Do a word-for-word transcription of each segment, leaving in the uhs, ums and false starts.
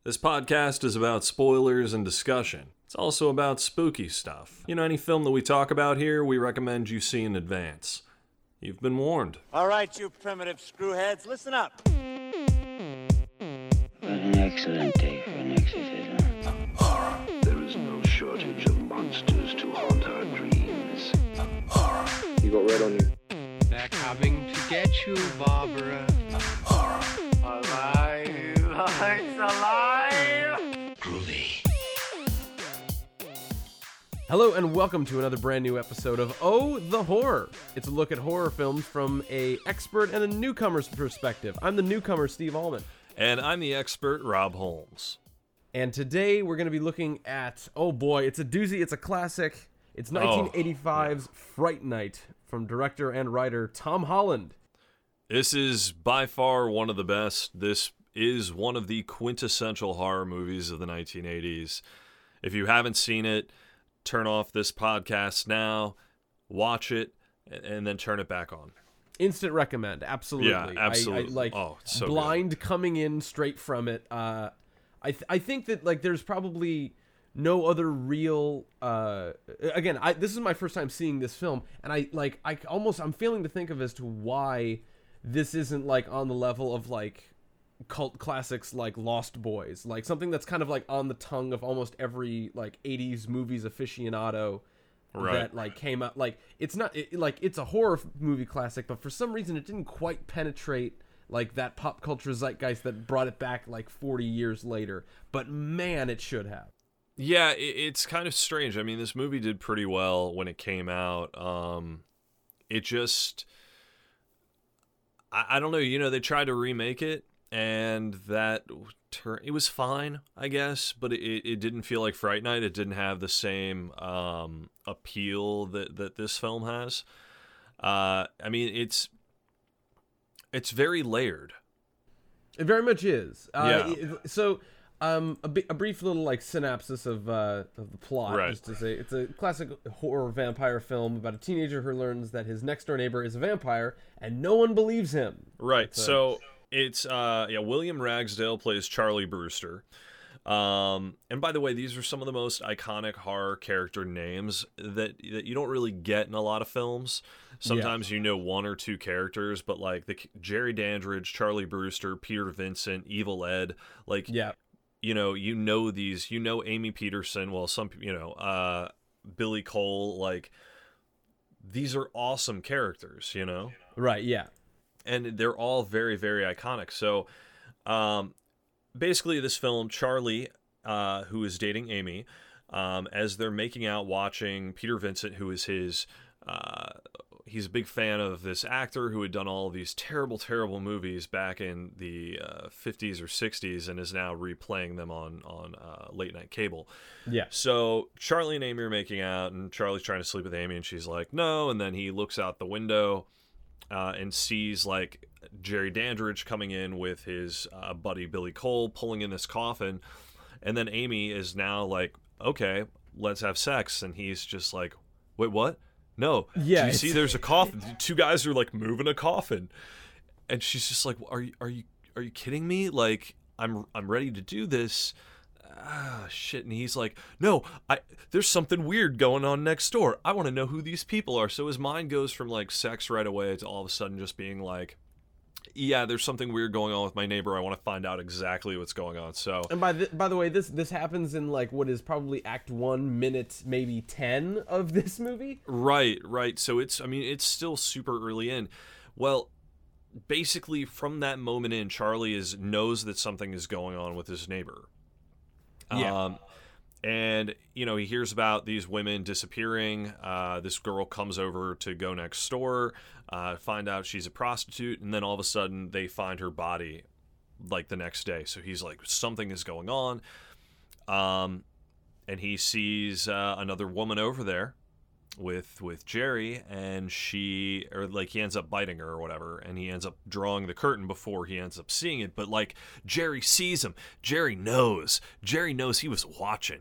This podcast is about spoilers and discussion. It's also about spooky stuff. You know, any film that we talk about here, we recommend you see in advance. You've been warned. All right, you primitive screwheads, listen up. What an excellent day for an exorcism. Horror. There is no shortage of monsters to haunt our dreams. Horror. You got red on you. They're coming to get you, Barbara. Horror. Alive, it's alive! Groovy. Hello and welcome to another brand new episode of Oh, the Horror. It's a look at horror films from a expert and a newcomer's perspective. I'm the newcomer, Steve Allman. And I'm the expert, Rob Holmes. And today we're going to be looking at, oh boy, it's a doozy, it's a classic. It's nineteen eighty-five's oh, yeah. Fright Night from director and writer Tom Holland. This is by far one of the best. This is one of the quintessential horror movies of the nineteen eighties. If you haven't seen it, turn off this podcast now, watch it, and then turn it back on. Instant recommend, absolutely. Yeah, absolutely. I, I, like oh, so blind good. Coming in straight from it. Uh, I th- I think that like there's probably no other real. Uh, again, I this is my first time seeing this film, and I like I almost I'm failing to think of as to why this isn't like on the level of like cult classics like Lost Boys, like something that's kind of like on the tongue of almost every like eighties movies aficionado right. that like came out. Like it's not it, like it's a horror movie classic, but for some reason it didn't quite penetrate like that pop culture zeitgeist that brought it back like forty years later. But man, it should have. Yeah, it, it's kind of strange. I mean, this movie did pretty well when it came out. Um, it just, I, I don't know. You know, they tried to remake it. And that, it was fine, I guess, but it, it didn't feel like Fright Night. It didn't have the same um, appeal that, that this film has. Uh, I mean, it's it's very layered. It very much is. Uh, yeah. So, um, a, b- a brief little like synopsis of uh, of the plot. Right. Just to say, it's a classic horror vampire film about a teenager who learns that his next door neighbor is a vampire, and no one believes him. Right. So. so It's, uh, yeah, William Ragsdale plays Charlie Brewster. Um, and by the way, these are some of the most iconic horror character names that, that you don't really get in a lot of films. Sometimes yeah. you know one or two characters, but like the Jerry Dandridge, Charlie Brewster, Peter Vincent, Evil Ed, like, yeah. you know, you know these, you know Amy Peterson, well, some, you know, uh, Billy Cole, like, these are awesome characters, you know? Right, yeah. And they're all very, very iconic. So, um, basically, this film, Charlie, uh, who is dating Amy, um, as they're making out, watching Peter Vincent, who is his, uh, he's a big fan of this actor who had done all of these terrible, terrible movies back in the uh, fifties or sixties and is now replaying them on on uh, late night cable. Yeah. So Charlie and Amy are making out, and Charlie's trying to sleep with Amy, and she's like, no. And then he looks out the window. Uh, and sees like Jerry Dandridge coming in with his uh, buddy Billy Cole pulling in this coffin, and then Amy is now like, okay, let's have sex, and he's just like, wait, what? No, yeah. Do you see? There's a coffin. Two guys are like moving a coffin, and she's just like, are you are you are you kidding me? Like, I'm I'm ready to do this. Ah, shit. And he's like, no, I there's something weird going on next door. I want to know who these people are. So his mind goes from like sex right away to all of a sudden just being like, yeah, there's something weird going on with my neighbor. I want to find out exactly what's going on. So, and by the, by the way, this this happens in like what is probably act one, minute maybe ten of this movie. Right, right. So it's, I mean, it's still super early in. Well, basically from that moment in, Charlie is knows that something is going on with his neighbor. Yeah. Um, and, you know, he hears about these women disappearing. Uh, this girl comes over to go next door, uh, find out she's a prostitute, and then all of a sudden they find her body like the next day. So he's like, something is going on. Um, and he sees uh, another woman over there with with Jerry, and she, or like he ends up biting her or whatever, and he ends up drawing the curtain before he ends up seeing it. But like Jerry sees him, Jerry knows, Jerry knows he was watching.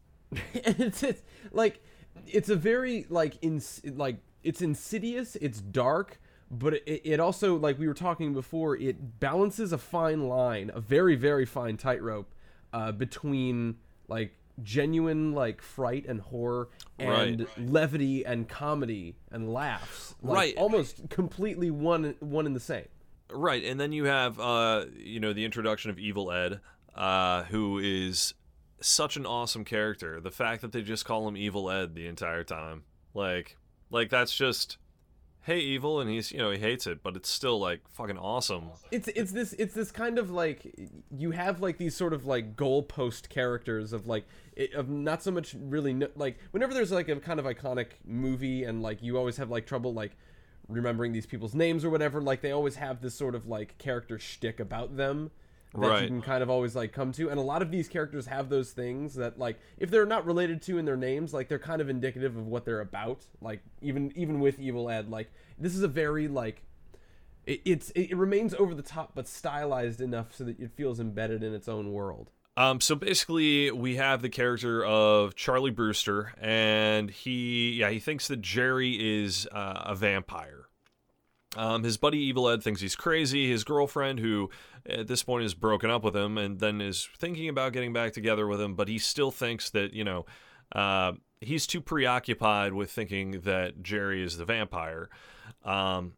it's, it's like it's a very like in like it's insidious, it's dark, but it, it also, like we were talking before, it balances a fine line, a very very fine tightrope uh, between like genuine like fright and horror and Right. levity and comedy and laughs, like, Right. almost completely one one in the same. Right, and then you have, uh, you know, the introduction of Evil Ed, uh, who is such an awesome character. The fact that they just call him Evil Ed the entire time, like, like that's just, hey, evil, and he's, you know, he hates it, but it's still like fucking awesome. It's it's this it's this kind of like, you have like these sort of like goalpost characters of like it, of not so much really no, like whenever there's like a kind of iconic movie and like you always have like trouble like remembering these people's names or whatever, like they always have this sort of like character shtick about them that Right. you can kind of always like come to, and a lot of these characters have those things that like if they're not related to in their names, like they're kind of indicative of what they're about. Like even even with Evil Ed, like this is a very like it, it's it, it remains over the top but stylized enough so that it feels embedded in its own world. Um, so basically, we have the character of Charlie Brewster, and he, yeah, he thinks that Jerry is uh, a vampire. Um, his buddy Evil Ed thinks he's crazy. His girlfriend, who at this point is broken up with him, and then is thinking about getting back together with him, but he still thinks that, you know, uh, he's too preoccupied with thinking that Jerry is the vampire. Um,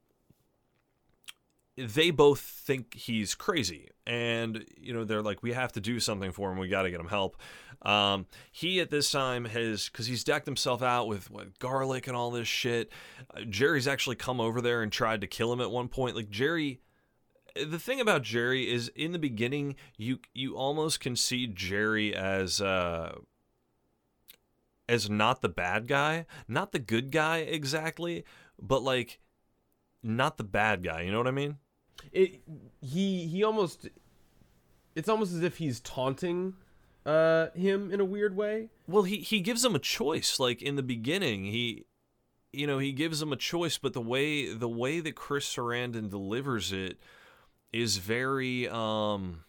they both think he's crazy, and you know they're like, we have to do something for him, we got to get him help. Um he at this time has, because he's decked himself out with what, garlic and all this shit. uh, Jerry's actually come over there and tried to kill him at one point. Like Jerry, the thing about Jerry is in the beginning you you almost can see Jerry as uh as not the bad guy, not the good guy exactly, but like not the bad guy, you know what I mean? It he he almost it's almost as if he's taunting uh him in a weird way. Well, he he gives him a choice. Like in the beginning, he, you know, he gives him a choice, but the way the way that Chris Sarandon delivers it is very um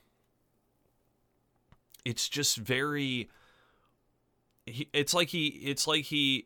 it's just very he, it's like he it's like he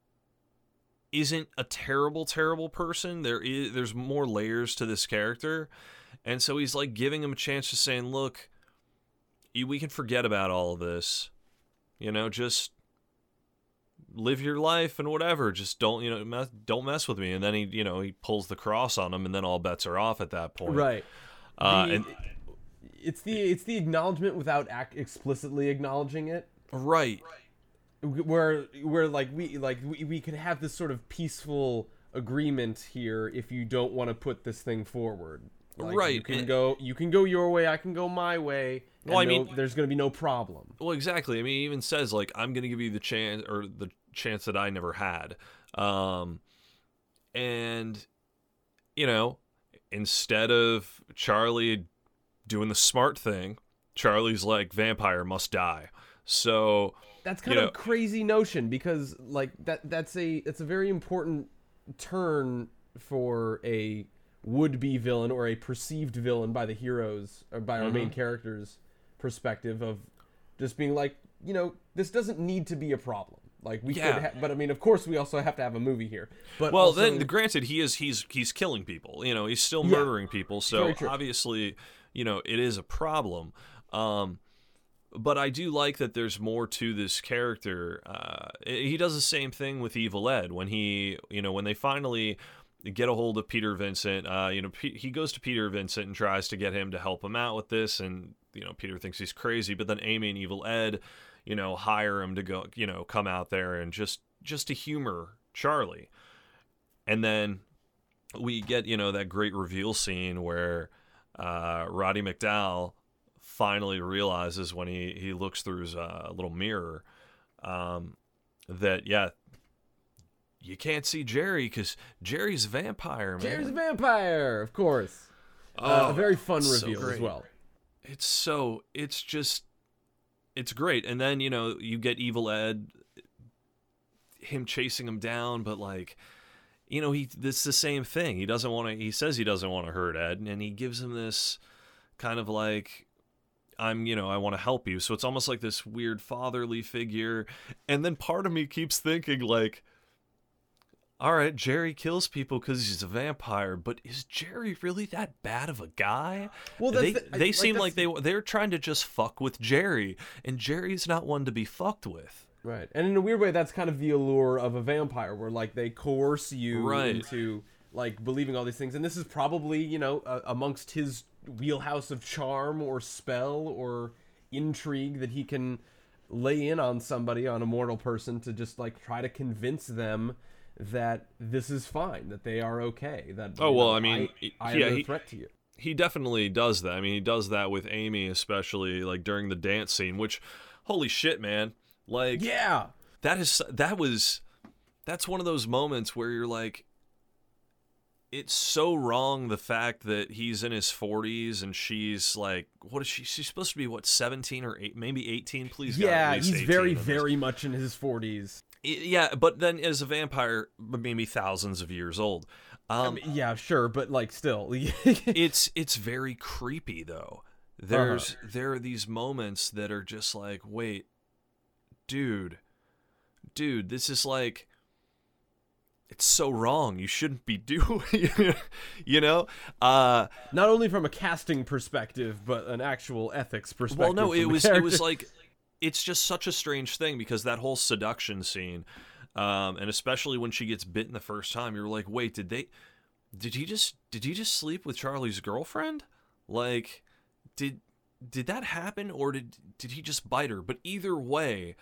isn't a terrible terrible person. There is there's more layers to this character, and so he's like giving him a chance to saying, look, you, we can forget about all of this, you know, just live your life and whatever, just don't, you know, mess, don't mess with me. And then he, you know, he pulls the cross on him, and then all bets are off at that point. Right. uh The- and it's the it's the acknowledgement without ac- explicitly acknowledging it. right Where where like we like we, we can have this sort of peaceful agreement here if you don't want to put this thing forward. Like, Right, You can and- go you can go your way, I can go my way. and Well, I no- mean- there's going to be no problem. Well, exactly. I mean, he even says, like, I'm going to give you the chance, or the chance that I never had. Um, and, you know, instead of Charlie doing the smart thing, Charlie's like, vampire must die. So, That's kind you of know- a crazy notion because like that that's a it's a very important turn for a would-be villain or a perceived villain by the heroes or by our main Mm-hmm. character's perspective of just being like, you know, this doesn't need to be a problem. Like we Yeah. could ha- but I mean, of course we also have to have a movie here. But well, also, then, granted, he is he's he's killing people. You know, he's still Yeah. murdering people. So Very true. obviously, you know, it is a problem. Um, but I do like that there's more to this character. Uh, he does the same thing with Evil Ed when he, you know, when they finally get a hold of Peter Vincent. Uh, you know, P- he goes to Peter Vincent and tries to get him to help him out with this, and you know, Peter thinks he's crazy. But then Amy and Evil Ed, you know, hire him to go, you know, come out there and just just to humor Charlie. And then we get, you know, that great reveal scene where uh, Roddy McDowall finally realizes when he, he looks through his uh, little mirror um, that, yeah, you can't see Jerry because Jerry's a vampire, man. Jerry's a vampire, of course. uh, a very fun so reveal as great. well. It's so, it's just, it's great. And then, you know, you get Evil Ed, him chasing him down, but like, you know, he this is the same thing. He doesn't want to, he says he doesn't want to hurt Ed, and he gives him this kind of like, I'm, you know, I want to help you. So it's almost like this weird fatherly figure. And then part of me keeps thinking like, all right, Jerry kills people because he's a vampire, but is Jerry really that bad of a guy? Well, that's they the- they like, seem that's- like they they're trying to just fuck with Jerry, and Jerry's not one to be fucked with. Right. And in a weird way, that's kind of the allure of a vampire, where like they coerce you Right. into like believing all these things. And this is probably, you know, uh, amongst his wheelhouse of charm or spell or intrigue that he can lay in on somebody, on a mortal person, to just like try to convince them that this is fine, that they are okay. That Oh, you well, know, I mean, I, I yeah, am no he- threat to you. He definitely does that. I mean, he does that with Amy, especially like during the dance scene. Which, holy shit, man! Like, Yeah. that is that was that's one of those moments where you're like, it's so wrong, the fact that he's in his forties and she's like, what is she she's supposed to be, what, seventeen or eight, maybe eighteen? Please God, Yeah, at least he's eighteen very, in this. very much in his forties. I- yeah, but then as a vampire, maybe thousands of years old. um I mean, yeah, sure, but like still. it's it's very creepy though. There's Uh-huh. there are these moments that are just like, wait, dude dude this is like, it's so wrong, you shouldn't be doing you know uh Not only from a casting perspective, but an actual ethics perspective. well no from it the was it was character. like, it's just such a strange thing, because that whole seduction scene, um and especially when she gets bitten the first time, you're like, wait, did they did he just did he just sleep with Charlie's girlfriend? Like, did did that happen, or did did he just bite her? But either way,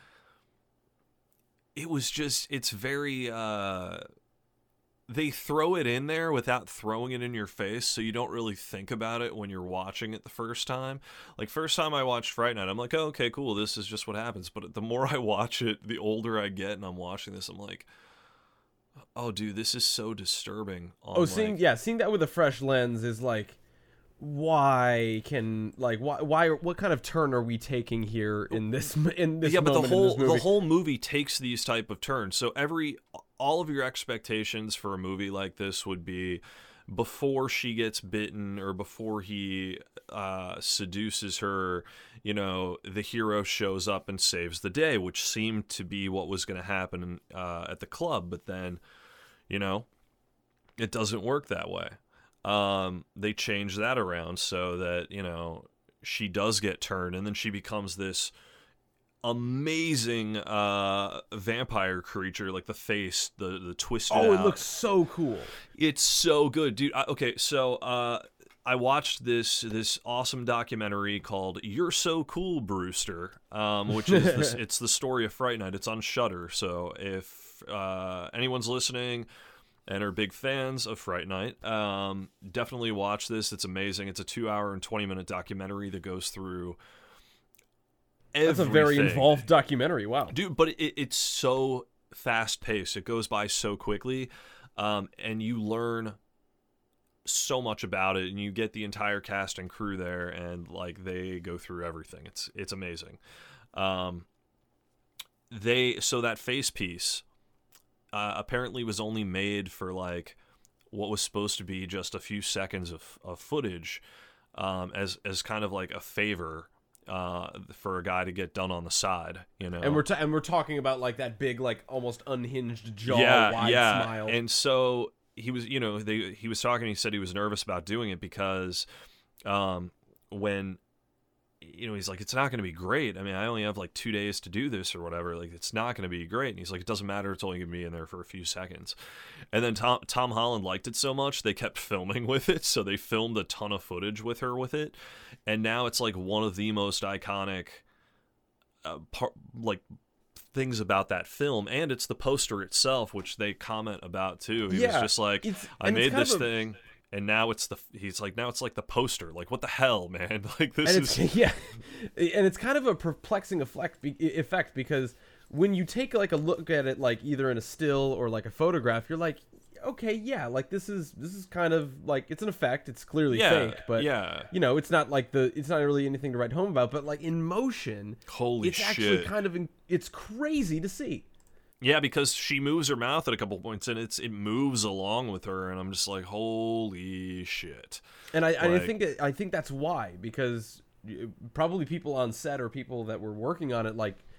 it was just, it's very uh they throw it in there without throwing it in your face, so you don't really think about it when you're watching it the first time. Like, first time I watched Fright Night, I'm like, oh, okay, cool, this is just what happens. But the more I watch it, the older I get and I'm watching this, I'm like, oh, dude, this is so disturbing. On, Oh, seeing like, yeah, seeing that with a fresh lens is like, why can like why why what kind of turn are we taking here in this in this yeah, but the moment in whole this movie? the whole movie takes these type of turns. So every all of your expectations for a movie like this would be, before she gets bitten or before he uh, seduces her, you know, the hero shows up and saves the day, which seemed to be what was going to happen uh, at the club. But then, you know, it doesn't work that way. Um, they change that around so that, you know, she does get turned, and then she becomes this amazing uh vampire creature, like the face, the the twisted oh, it out. looks so cool. It's so good, dude. I, okay, so uh I watched this this awesome documentary called You're So Cool, Brewster, um, which is this, it's the story of Fright Night. It's on Shudder, so if uh, anyone's listening and are big fans of Fright Night, um, definitely watch this. It's amazing. It's a two-hour and twenty-minute documentary that goes through everything. That's a very involved documentary. Wow. Dude, but it, it's so fast-paced. It goes by so quickly, um, and you learn so much about it, and you get the entire cast and crew there, and like they go through everything. It's it's amazing. Um, they so that face piece uh, apparently was only made for like what was supposed to be just a few seconds of, of footage, um, as as kind of like a favor uh, for a guy to get done on the side, you know. And we're ta- and we're talking about like that big, like almost unhinged jaw, yeah, wide yeah. smile. And so he was, you know, they he was talking. He said he was nervous about doing it because, um, when, you know, he's like, it's not going to be great. I mean, I only have like two days to do this or whatever. Like, it's not going to be great. And he's like, it doesn't matter. It's only going to be in there for a few seconds. And then Tom Tom Holland liked it so much they kept filming with it. So they filmed a ton of footage with her with it, and now it's like one of the most iconic, uh, par- like. things about that film, and it's the poster itself, which they comment about too. He Yeah, was just like, it's- I and it's made kind this of a- thing, and now it's the he's like now it's like the poster. Like, what the hell, man? Like, this and is it's yeah, and it's kind of a perplexing effect be- effect because when you take like a look at it, like either in a still or like a photograph, you're like, okay, yeah, like this is this is kind of like it's an effect. It's clearly Yeah, fake, but yeah. you know, it's not like the it's not really anything to write home about. But like in motion, Holy it's actually shit. kind of in, it's crazy to see. yeah, because she moves her mouth at a couple points, and it's it moves along with her, and I'm just like, holy shit. And I, and I Like- think it, I think that's why, because probably people on set or people that were working on it like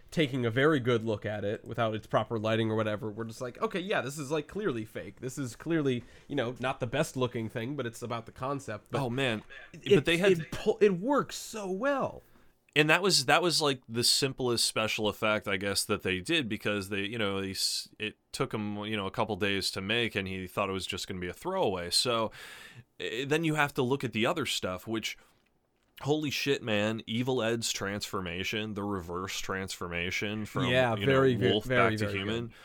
taking a very good look at it without its proper lighting or whatever, we're just like, okay, yeah, this is like clearly fake. This is clearly, you know, not the best looking thing, but it's about the concept. But oh man, it, but they had it, pu- it works so well. and that was that was like the simplest special effect, I guess, that they did, because they, you know, they, it took him, you know, a couple days to make, and he thought it was just going to be a throwaway. So eh, then you have to look at the other stuff, which, holy shit, man, Evil Ed's transformation, the reverse transformation from Yeah, you very, know, very, wolf very, back to very human. good.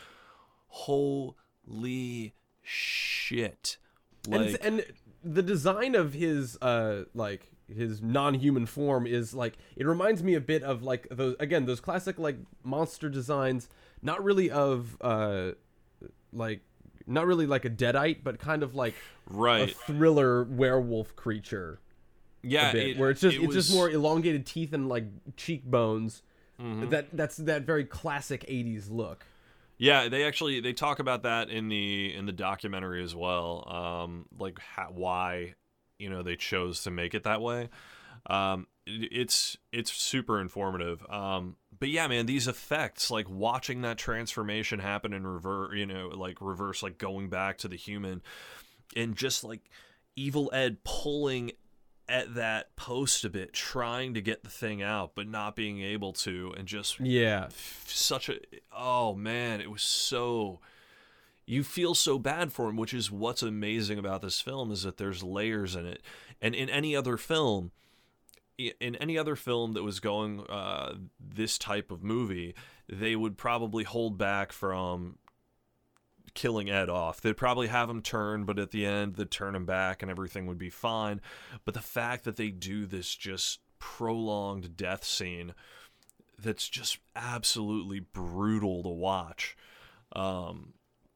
Holy shit! And, Like, it's, and the design of his uh like his non-human form is like, it reminds me a bit of like those, again, those classic like monster designs, not really of uh like not really like a Deadite, but kind of like a right? thriller werewolf creature. Yeah, A bit, it- where it's just it it's just was- more elongated teeth and like cheekbones. Mhm. That that's that very classic eighties look. Yeah, they actually they talk about that in the in the documentary as well. Um, like how, why, you know, they chose to make it that way. Um, it, it's it's super informative. Um, but yeah, man, these effects, like watching that transformation happen in reverse, you know, like reverse, like going back to the human, and just like Evil Ed pulling at that post a bit, trying to get the thing out, but not being able to, and just Yeah. such a, oh man, it was so, you feel so bad for him, which is what's amazing about this film, is that there's layers in it. And in any other film, in any other film that was going uh, this type of movie, they would probably hold back from killing Ed off. They'd probably have him turn, but at the end they'd turn him back and everything would be fine. But the fact that they do this just prolonged death scene that's just absolutely brutal to watch, um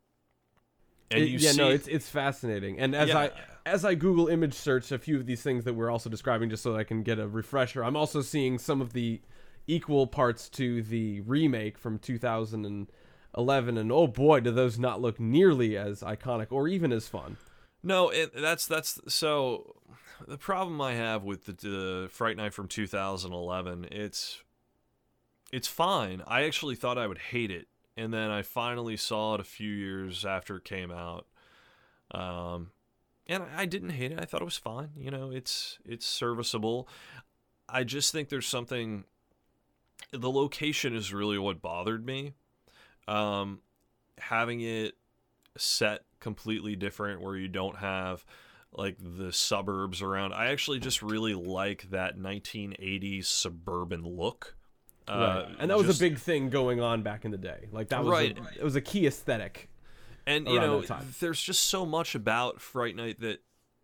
and It- you yeah, see, no, it's it's fascinating. And as Yeah. I as I Google image search a few of these things that we're also describing, just so I can get a refresher, I'm also seeing some of the equal parts to the remake from two thousand eleven, and oh boy, do those not look nearly as iconic or even as fun. no, it, that's that's so the problem I have with the, the Fright Night from two thousand eleven, it's it's fine. I actually thought I would hate it, and then I finally saw it a few years after it came out, um, and I, I didn't hate it. I thought it was fine. You know, it's it's serviceable. I just think there's something. The location is really what bothered me. Um, having it set completely different, where you don't have like the suburbs around. I actually just really like that nineteen eighties suburban look. Uh, Right. And that was just- a big thing going on back in the day. Like that was Right. a, it was a key aesthetic. And you around know, that time. there's just so much about Fright Night that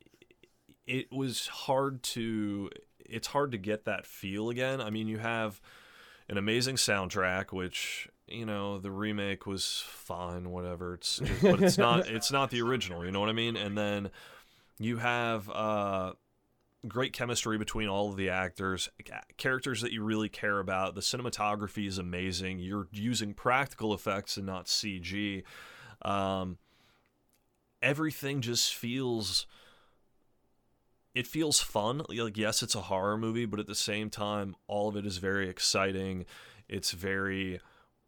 it was hard to it's hard to get that feel again. I mean, you have an amazing soundtrack, which, you know, the remake was fine, whatever. It's but it's not it's not the original, you know what I mean? And then you have uh great chemistry between all of the actors, characters that you really care about. The cinematography is amazing. You're using practical effects and not C G. Um, everything just feels, it feels fun. Like, yes, it's a horror movie, but at the same time, all of it is very exciting. It's very,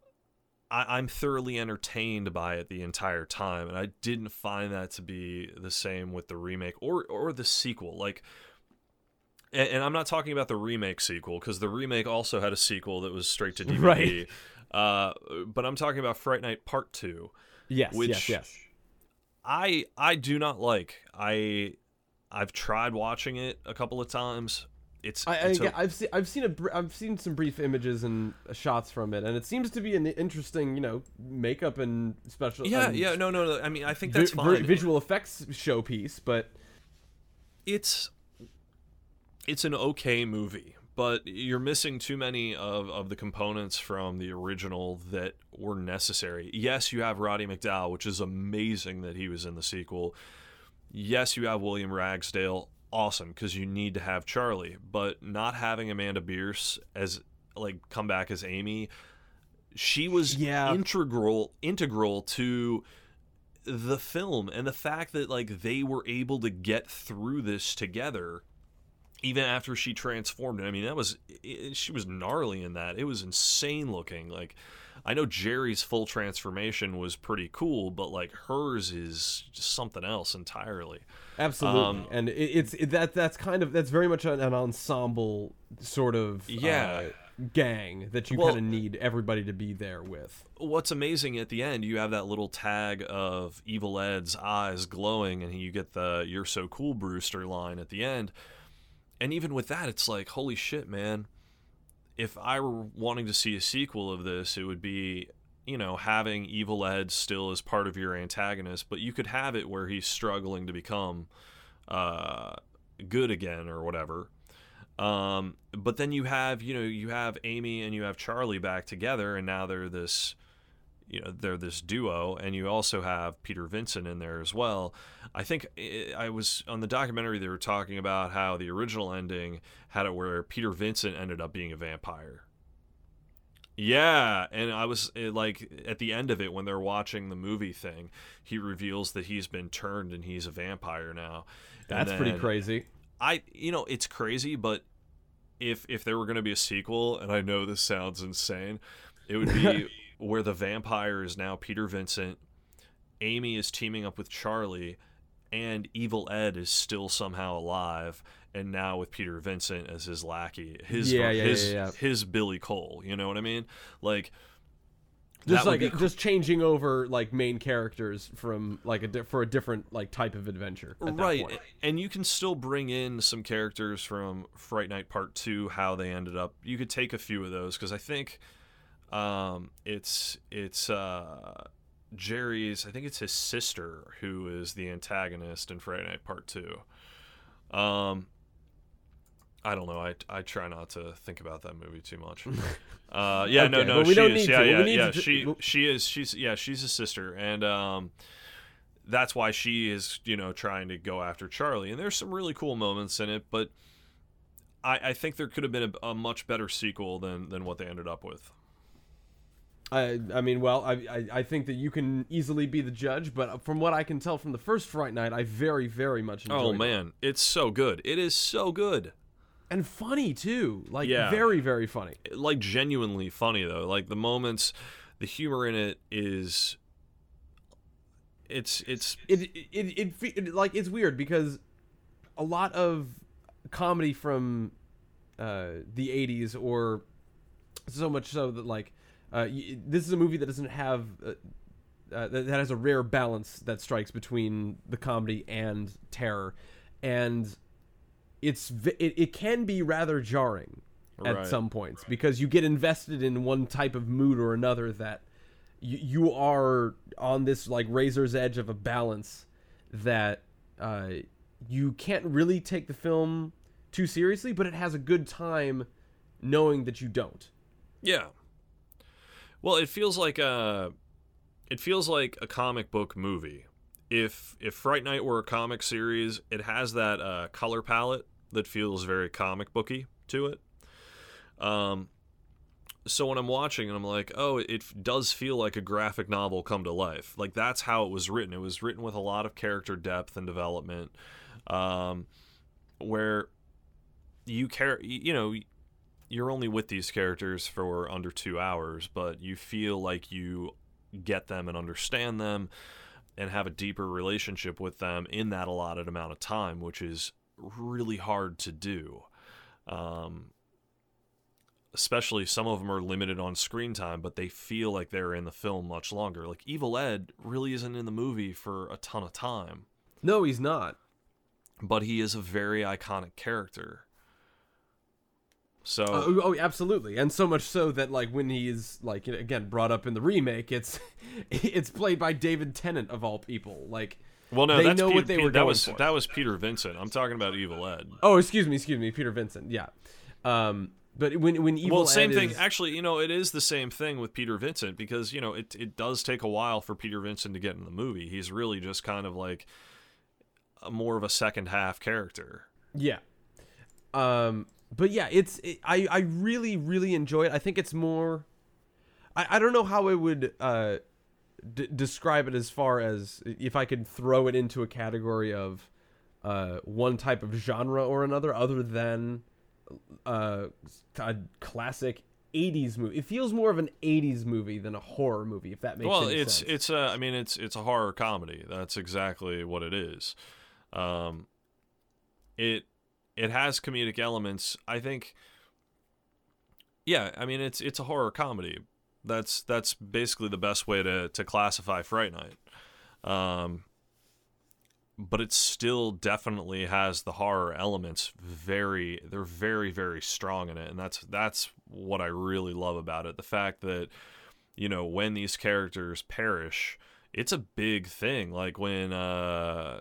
I, I'm thoroughly entertained by it the entire time, and I didn't find that to be the same with the remake or or the sequel. Like, and, and I'm not talking about the remake sequel, because the remake also had a sequel that was straight to D V D. Right. Uh, but I'm talking about Fright Night Part Two, Yes, which yes, yes. I I do not like. I I've tried watching it a couple of times. It's, I, I it's a- I've seen I've seen a br- I've seen some brief images and shots from it, and it seems to be an interesting, you know, makeup and special. yeah and yeah no no no. I mean, I think vi- that's vi- fine. visual effects showpiece, but it's it's an okay movie, but you're missing too many of, of the components from the original that were necessary. Yes, you have Roddy McDowall, which is amazing that he was in the sequel. Yes, you have William Ragsdale, awesome, because you need to have Charlie, but not having Amanda Bierce as like come back as Amy, she was Yeah. integral integral to the film, and the fact that like they were able to get through this together even after she transformed, I mean, that was it, she was gnarly in that. It was insane looking. Like, I know Jerry's full transformation was pretty cool, but like hers is just something else entirely. Absolutely, Um, and it, it's it, that that's kind of that's very much an, an ensemble sort of Yeah. uh, gang that you Well- kind of need everybody to be there with. What's amazing at the end, you have that little tag of Evil Ed's eyes glowing, and you get the "You're so cool, Brewster" line at the end. And even with that, it's like, holy shit, man. If I were wanting to see a sequel of this, it would be, you know, having Evil Ed still as part of your antagonist, but you could have it where he's struggling to become uh, good again or whatever. Um, but then you have, you know, you have Amy and you have Charlie back together, and now they're this, you know, they're this duo, and you also have Peter Vincent in there as well. I think I was on the documentary, they were talking about how the original ending had it where Peter Vincent ended up being a vampire. Yeah, and I was it, like, at the end of it, when they're watching the movie thing, he reveals that he's been turned and he's a vampire now. And That's pretty then- crazy. I, you know, it's crazy, but if if there were going to be a sequel, and I know this sounds insane, it would be where the vampire is now Peter Vincent, Amy is teaming up with Charlie, and Evil Ed is still somehow alive, and now with Peter Vincent as his lackey, his Yeah, yeah, his yeah, yeah. his Billy Cole. You know what I mean? Like, Just that would like be just changing over like main characters from like a di- for a different like type of adventure. At that right, point. and you can still bring in some characters from Fright Night Part Two, how they ended up. You could take a few of those, because I think um, it's it's uh, Jerry's. I think it's his sister who is the antagonist in Fright Night Part Two. Um, I don't know. I, I try not to think about that movie too much. Uh, yeah, no, Okay, no, well, we she don't is. need Yeah, to. We yeah, need yeah. to- She she is. She's yeah. She's a sister, and um, that's why she is, you know, trying to go after Charlie. And there's some really cool moments in it, but I I think there could have been a, a much better sequel than than what they ended up with. I I mean, well, I, I I think that you can easily be the judge, but from what I can tell from the first Fright Night, I very very much enjoyed Oh it. man, it's so good. It is so good. And funny too, like Yeah. very very funny. Like genuinely funny though. Like the moments, the humor in it is. It's it's It it, it it fe- it like it's weird because a lot of comedy from uh, the eighties, or so much so that like uh, y- this is a movie that doesn't have uh, uh, that, that has a rare balance that strikes between the comedy and terror, and it's v- it, it can be rather jarring at Right. some points because you get invested in one type of mood or another that you, you are on this like razor's edge of a balance that uh, you can't really take the film too seriously, but it has a good time knowing that you don't. Yeah. Well, it feels like a it feels like a comic book movie. If if Fright Night were a comic series, it has that uh, color palette that feels very comic booky to it. Um, so when I'm watching and I'm like, oh, it does feel like a graphic novel come to life. Like that's how it was written. It was written with a lot of character depth and development, um, where you care, you know. You're only with these characters for under two hours, but you feel like you get them and understand them and have a deeper relationship with them in that allotted amount of time, which is really hard to do. Um, especially some of them are limited on screen time, but they feel like they're in the film much longer. Like Evil Ed really isn't in the movie for a ton of time, No, he's not. but he is a very iconic character. So Oh, oh, absolutely, and so much so that like when he is like you know, again brought up in the remake, it's it's played by David Tennant of all people. Like, Well, no, they that's know Pe- what they Pe- were that going was for. that was Peter Vincent. I'm talking about Evil Ed. oh, excuse me, excuse me, Peter Vincent. Yeah, um, but when when Evil Well, same Ed thing. is- Actually, you know, it is the same thing with Peter Vincent because you know it it does take a while for Peter Vincent to get in the movie. He's really just kind of like a more of a second half character. Yeah. Um, but yeah, it's it, I I really really enjoy it. I think it's more. I I don't know how I would uh d- describe it as far as if I could throw it into a category of uh, one type of genre or another, other than uh, a classic eighties movie. It feels more of an eighties movie than a horror movie, if that makes well, any it's sense. it's uh, I mean, it's it's a horror comedy. That's exactly what it is. Um, it it has comedic elements. I think. Yeah, I mean, it's it's a horror comedy. That's that's basically the best way to to classify Fright Night. Um, but it still definitely has the horror elements. Very, they're very very strong in it, and that's that's what I really love about it. The fact that, you know, when these characters perish, it's a big thing. Like when uh,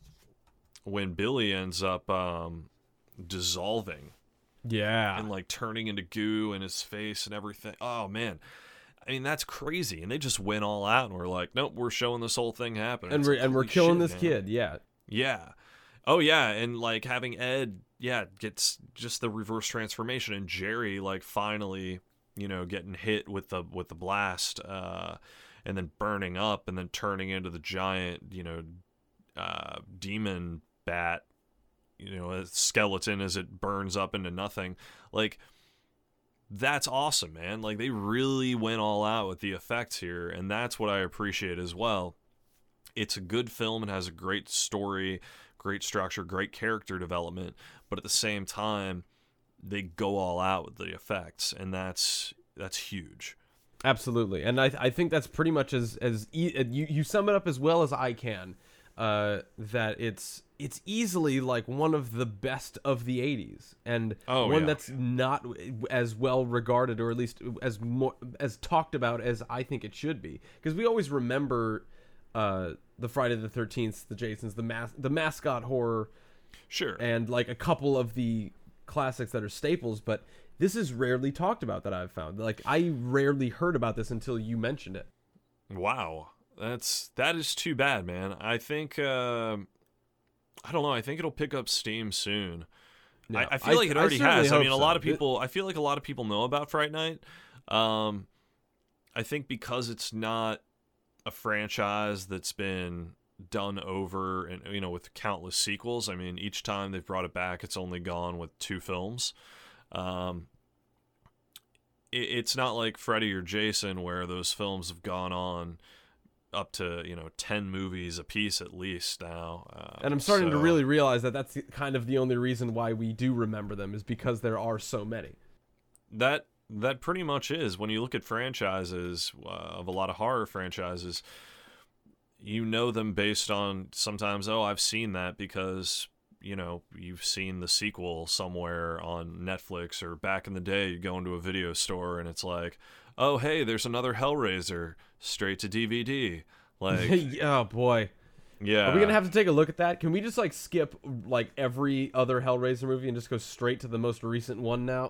when Billy ends up um, dissolving. Yeah. And like turning into goo in his face and everything. Oh man. I mean, that's crazy. And they just went all out and we're like, nope, we're showing this whole thing happen. And It's we're like, and we're holy killing shit, this man. kid, yeah. Yeah. Oh yeah, and like having Ed, yeah, gets just the reverse transformation, and Jerry like finally, you know, getting hit with the with the blast, uh, and then burning up and then turning into the giant, you know, uh, demon bat. You know, a skeleton as it burns up into nothing. Like, that's awesome, man. Like, they really went all out with the effects here, and that's what I appreciate as well. It's a good film and has a great story, great structure, great character development, but at the same time, they go all out with the effects, and that's that's huge. Absolutely, and I I think that's pretty much as as e- you you sum it up as well as I can. Uh, that it's it's easily like one of the best of the eighties, and Oh, one yeah. that's not as well regarded, or at least as more as talked about as I think it should be. Because we always remember uh, the Friday the thirteenth, the Jasons, the mas- the mascot horror, Sure. and like a couple of the classics that are staples, but this is rarely talked about that I've found. Like, I rarely heard about this until you mentioned it. Wow. That's that is too bad, man. I think uh, I don't know. I think it'll pick up steam soon. Yeah, I, I feel like it I already certainly has. I hope mean, a so. lot of It- people. I feel like a lot of people know about Fright Night. Um, I think because it's not a franchise that's been done over, and you know, with countless sequels. I mean, each time they've brought it back, it's only gone with two films. Um, it, it's not like Freddy or Jason, where those films have gone on up to, you know, ten movies a piece at least now. Um, And I'm starting to so- really realize that that's the- kind of the only reason why we do remember them, is because there are so many. that that pretty much is. When you look at franchises uh, of a lot of horror franchises, you know them based on sometimes, oh, I've seen that because, you know, you've seen the sequel somewhere on Netflix, or back in the day you go into a video store and it's like, oh hey, there's another Hellraiser, straight to D V D. Like, Oh boy, yeah, are we gonna have to take a look at that? Can we just like skip like every other Hellraiser movie and just go straight to the most recent one now?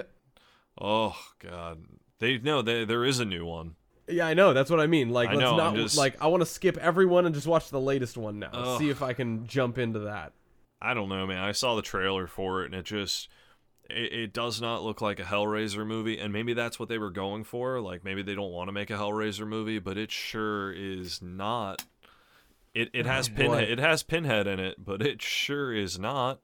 oh god, they no, they, there is a new one. Yeah, I know. That's what I mean. Like, I let's know, not I'm just- like I want to skip everyone and just watch the latest one now. Ugh. See if I can jump into that. I don't know, man. I saw the trailer for it, and it just it, it does not look like a Hellraiser movie. And maybe that's what they were going for. Like, maybe they don't want to make a Hellraiser movie, but it sure is not. It it has boy. Pinhead. It has Pinhead in it, but it sure is not.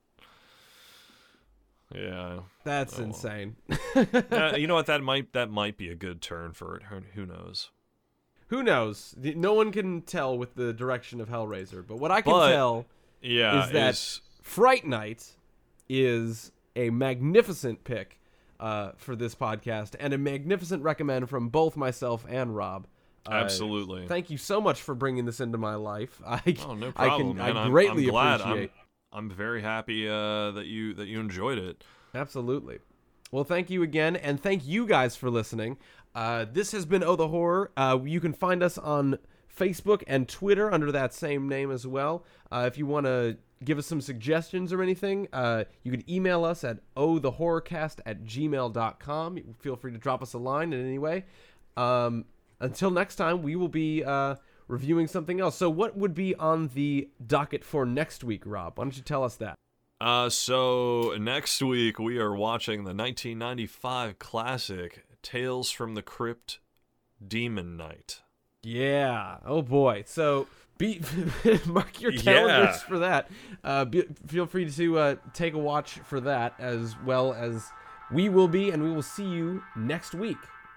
Yeah. That's Oh, well. insane. Uh, you know what? That might that might be a good turn for it. Who, who knows? Who knows? The- No one can tell with the direction of Hellraiser, but what I can But- tell Yeah. is that is- Fright Night is a magnificent pick uh, for this podcast, and a magnificent recommend from both myself and Rob. Uh, Absolutely. Thank you so much for bringing this into my life. I, Oh, no I problem, can, man. I I'm- greatly I'm, glad. appreciate. I'm, I'm very happy uh, that you that you enjoyed it. Absolutely. Well, thank you again, and thank you guys for listening. Uh, this has been Oh the Horror. Uh, you can find us on Facebook and Twitter under that same name as well. Uh, if you want to give us some suggestions or anything, uh, you can email us at ohthehorrorcast at gmail dot com. Feel free to drop us a line in any way. Um, until next time, we will be uh, reviewing something else. So what would be on the docket for next week, Rob? Why don't you tell us that? Uh, so next week we are watching the nineteen ninety-five classic Tales from the Crypt, Demon Knight. Yeah. Oh boy. So Be, mark your calendars Yeah. for that. Uh, be, feel free to uh, take a watch for that, as well as we will be, and we will see you next week.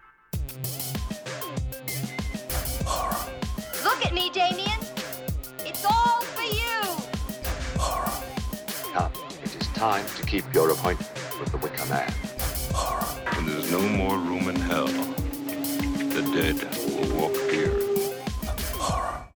Look at me, Damien. It's all for you. Come, it is time to keep your appointment with the Wicker Man. When there's no more room in hell, the dead will walk here.